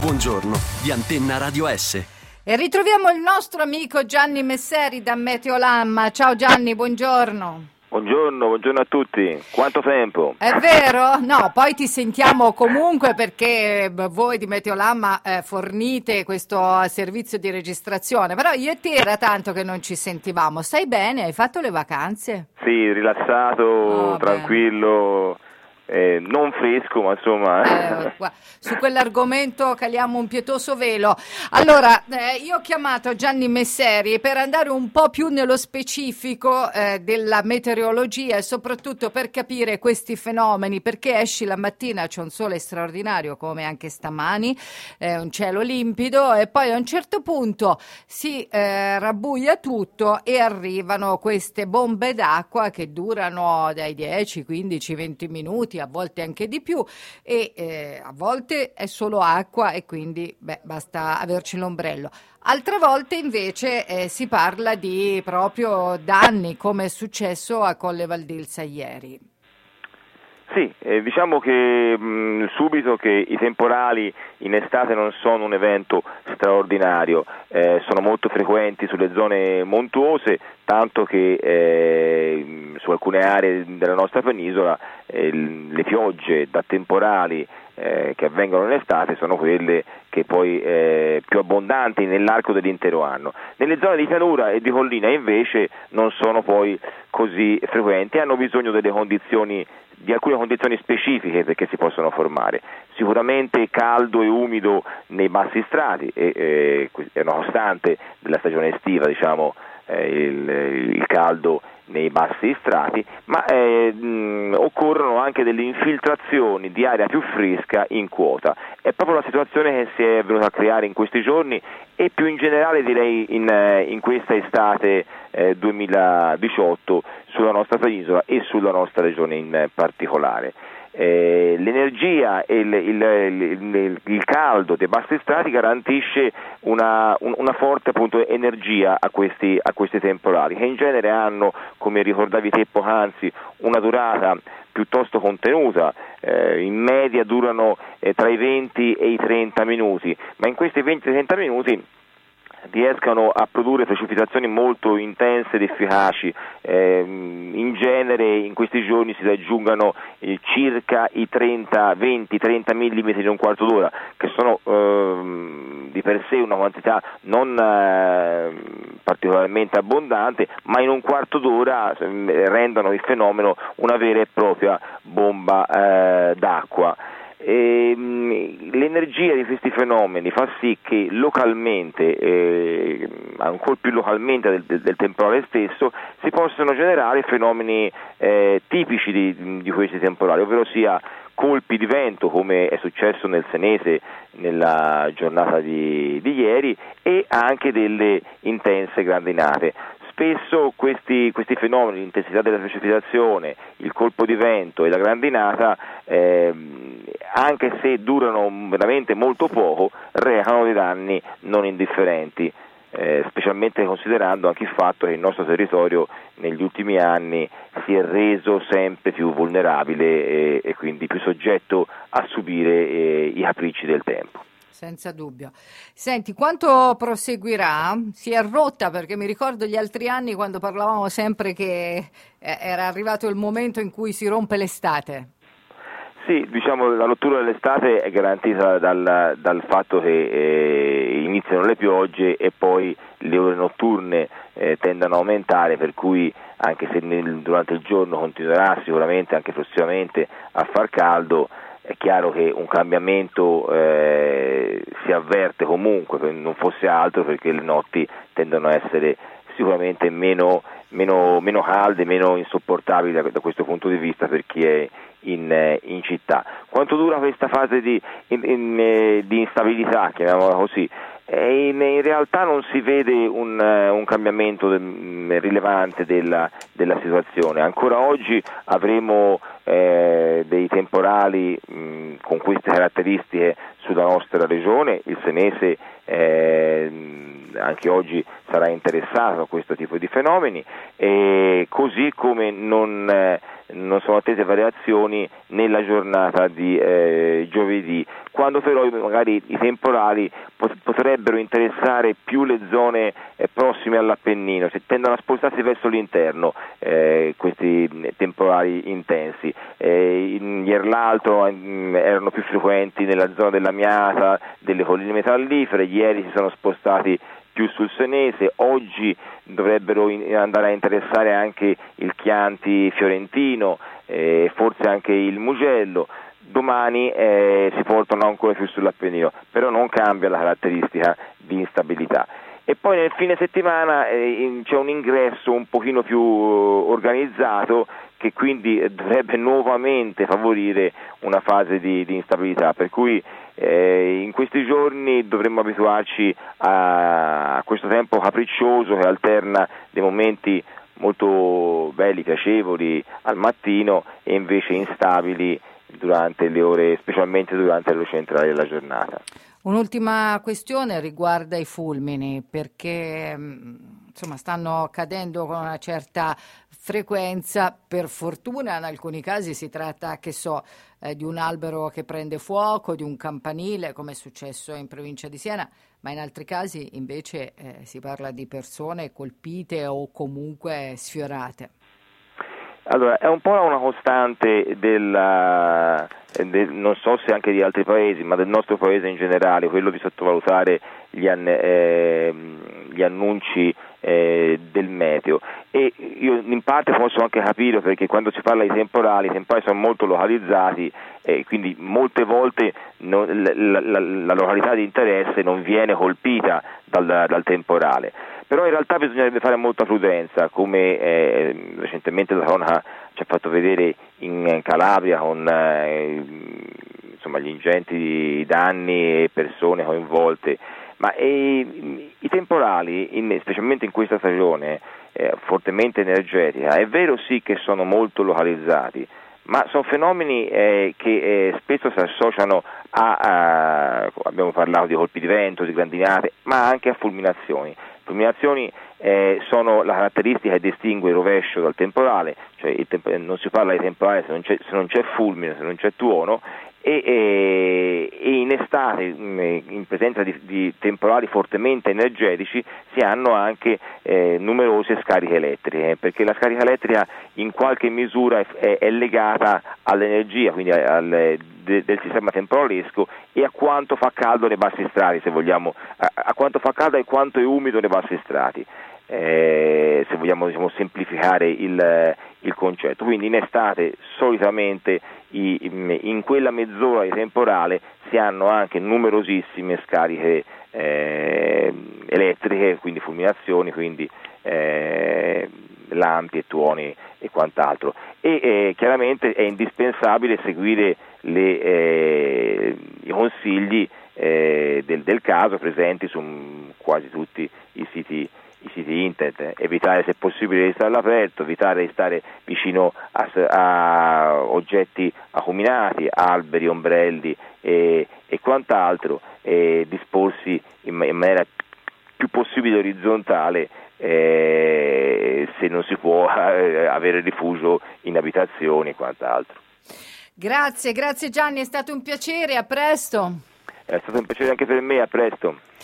Buongiorno, di Antenna Radio S. E ritroviamo il nostro amico Gianni Messeri da Meteolamma. Ciao Gianni, buongiorno. Buongiorno a tutti. Quanto tempo? È vero? No, poi ti sentiamo comunque perché voi di Meteolamma fornite questo servizio di registrazione, però io e te era tanto che non ci sentivamo. Stai bene? Hai fatto le vacanze? Sì, rilassato, tranquillo. Non fresco, ma insomma. Su quell'argomento caliamo un pietoso velo. Allora, io ho chiamato Gianni Messeri per andare un po' più nello specifico della meteorologia e soprattutto per capire questi fenomeni, perché esci la mattina, c'è un sole straordinario come anche stamani, un cielo limpido e poi a un certo punto si rabbuia tutto e arrivano queste bombe d'acqua che durano dai 10, 15, 20 minuti, a volte anche di più e a volte è solo acqua e quindi basta averci l'ombrello. Altre volte invece si parla di proprio danni, come è successo a Colle Valdilsa ieri. Sì, diciamo che subito che i temporali in estate non sono un evento straordinario, sono molto frequenti sulle zone montuose, tanto che su alcune aree della nostra penisola le piogge da temporali che avvengono in estate sono quelle che poi più abbondanti nell'arco dell'intero anno. Nelle zone di pianura e di collina invece non sono poi così frequenti, hanno bisogno di alcune condizioni specifiche perché si possono formare. Sicuramente caldo e umido nei bassi strati, è una costante della stagione estiva, diciamo, il caldo nei bassi strati, ma occorrono anche delle infiltrazioni di aria più fresca in quota. È proprio la situazione che si è venuta a creare in questi giorni e più in generale direi in questa estate 2018 sulla nostra penisola e sulla nostra regione in particolare. L'energia e il caldo dei bassi strati garantisce una forte appunto energia a questi temporali, che in genere hanno, come ricordavi te poc'anzi, una durata piuttosto contenuta, in media durano tra i 20 e i 30 minuti, ma in questi 20-30 minuti riescano a produrre precipitazioni molto intense ed efficaci. In genere in questi giorni si raggiungano circa i 20-30 mm in un quarto d'ora, che sono di per sé una quantità non particolarmente abbondante, ma in un quarto d'ora rendono il fenomeno una vera e propria bomba d'acqua. L'energia di questi fenomeni fa sì che localmente, ancora più localmente del temporale stesso, si possano generare fenomeni tipici di questi temporali, ovvero sia colpi di vento, come è successo nel Senese nella giornata di ieri, e anche delle intense grandinate. Spesso questi fenomeni, l'intensità della precipitazione, il colpo di vento e la grandinata, anche se durano veramente molto poco, recano dei danni non indifferenti, specialmente considerando anche il fatto che il nostro territorio negli ultimi anni si è reso sempre più vulnerabile e quindi più soggetto a subire i capricci del tempo. Senza dubbio. Senti, quanto proseguirà? Si è rotta, perché mi ricordo gli altri anni quando parlavamo sempre che era arrivato il momento in cui si rompe l'estate. Sì, diciamo la rottura dell'estate è garantita dal fatto che iniziano le piogge e poi le ore notturne tendono a aumentare, per cui anche se durante il giorno continuerà sicuramente anche prossimamente a far caldo, è chiaro che un cambiamento si avverte comunque, non fosse altro perché le notti tendono a essere sicuramente meno calde, meno insopportabili da questo punto di vista per chi è in città. Quanto dura questa fase di instabilità, chiamiamola così? In realtà non si vede un cambiamento rilevante della situazione. Ancora oggi avremo dei temporali con queste caratteristiche sulla nostra regione. Il Senese anche oggi sarà interessato a questo tipo di fenomeni, così come non non sono attese variazioni nella giornata di giovedì, quando però magari i temporali potrebbero interessare più le zone prossime all'Appennino, si tendono a spostarsi verso l'interno questi temporali intensi. Ieri l'altro erano più frequenti nella zona dell'Amiata, delle colline metallifere, ieri si sono spostati più sul Senese, oggi dovrebbero andare a interessare anche il Chianti fiorentino, forse anche il Mugello. Domani si portano ancora più sull'Appennino, però non cambia la caratteristica di instabilità. E poi nel fine settimana c'è un ingresso un pochino più organizzato che quindi dovrebbe nuovamente favorire una fase di instabilità, per cui in questi giorni dovremmo abituarci a questo tempo capriccioso che alterna dei momenti molto belli, piacevoli al mattino e invece instabili durante le ore, specialmente durante le ore centrali della giornata. Un'ultima questione riguarda i fulmini, perché insomma stanno cadendo con una certa frequenza. Per fortuna in alcuni casi si tratta, di un albero che prende fuoco, di un campanile, come è successo in provincia di Siena, ma in altri casi invece si parla di persone colpite o comunque sfiorate. Allora, è un po' una costante non so se anche di altri paesi, ma del nostro paese in generale, quello di sottovalutare gli annunci del meteo, e io in parte posso anche capire, perché quando si parla di temporali, i temporali sono molto localizzati e quindi molte volte la località di interesse non viene colpita dal temporale. Però in realtà bisognerebbe fare molta prudenza, come recentemente la cronaca ci ha fatto vedere in Calabria con gli ingenti danni e persone coinvolte. Ma i temporali, specialmente in questa stagione fortemente energetica, è vero sì che sono molto localizzati, ma sono fenomeni che spesso si associano abbiamo parlato di colpi di vento, di grandinate, ma anche a fulminazioni. Fulminazioni sono la caratteristica che distingue il rovescio dal temporale, cioè non si parla di temporale se non c'è fulmine, se non c'è tuono, e in estate, in presenza di temporali fortemente energetici, si hanno anche numerose scariche elettriche, perché la scarica elettrica in qualche misura è legata all'energia, quindi del sistema temporalesco, e a quanto fa caldo nei bassi strati, se vogliamo, a quanto fa caldo e quanto è umido nei bassi strati, se vogliamo semplificare il concetto. Quindi in estate solitamente in quella mezz'ora di temporale si hanno anche numerosissime scariche elettriche, quindi fulminazioni, quindi lampi e tuoni e quant'altro, e chiaramente è indispensabile seguire i consigli del caso presenti su quasi tutti i siti internet, evitare se possibile di stare all'aperto, evitare di stare vicino a oggetti acuminati, alberi, ombrelli e quant'altro, disporsi in maniera più possibile orizzontale se non si può avere rifugio in abitazioni e quant'altro. Grazie Gianni, è stato un piacere, a presto. È stato un piacere anche per me, a presto.